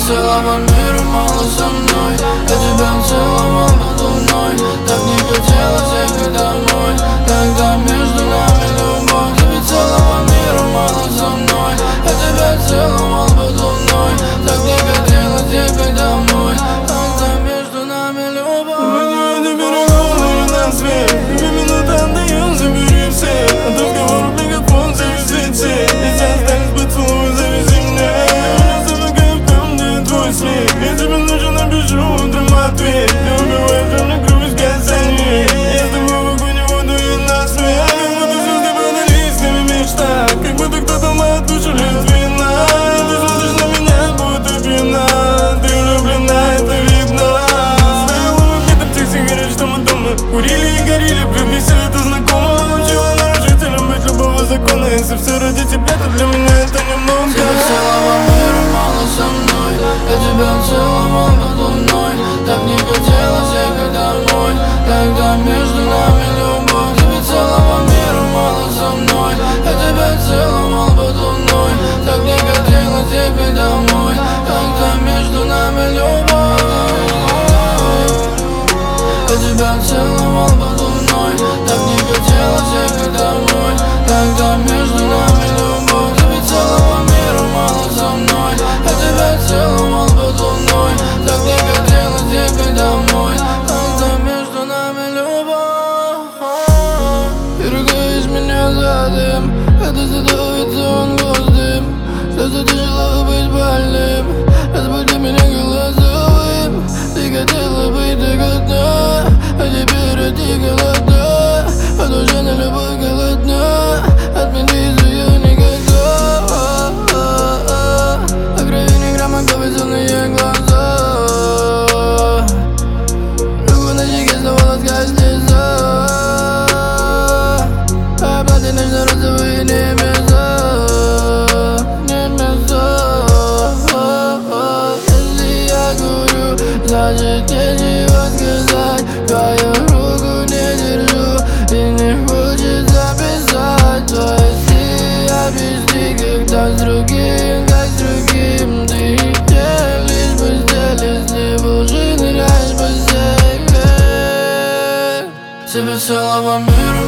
целого мира мало со мной. Я тебя целовал под луной. Так не хотелось ехать домой, когда между нами любовь. Тебе целого мира мало со мной. Я тебя целовал под луной. Так не хотелось ехать домой, когда между нами любовь. Выйди переговоры на свет, тебе минута отдаю, забери все. От разговоров мегафон зависит все. Если остались поцелуи, завези меня. Я замыкаю в том, где твой смех. Я тебе ночью напишу, утром ответ. Ты убиваешь во мне кровь касаний. Я с тобой в огонь воду и на свет. Как будто звезды под листьями мечта, как будто кто-то мою душу льет вина. Ты смотришь на меня, будто пьяна. Ты влюблена, это видно. Стояла в окне, там тихо сигарет, что мы дома курили и горели, мне все это знакомо. Учила нарушителем быть любого закона. Если все ради тебя, то для меня это немного. Тебе целого мира мало со мной. Я тебя целовал под луной. Так не хотелось ехать домой, когда между нами любовь. Тебе целого мира мало со мной. Я тебя целовал под луной. Так не хотелось ехать домой, когда между нами любовь. Я тебя целовал под луной. Так не хотелось ехать домой, когда между нами любовь. Тебе целого мира мало со мной. Я тебя целовал под луной. Так не хотелось ехать домой, когда между нами любовь. Дорогая, из меня за дым. Это задуется он гвоздым. Слезы тяжело быть больным. Разбуди меня голосовым. Ты хотела быть так одна, а теперь ты голодна. А душа на любовь голодна. Отмени ее никогда. А крови ни грамма крови, сонные глаза. Руку на щеке снова ласкает слеза. А платье нежно-розовые небеса. Если я курю, значит нечего сказать. Твою руку не держу и не хочется писать. Твои сны объясни, когда с другим, как с другим. Ты делишь постель, если в лжи ныряешь в постель. Тебе целого мира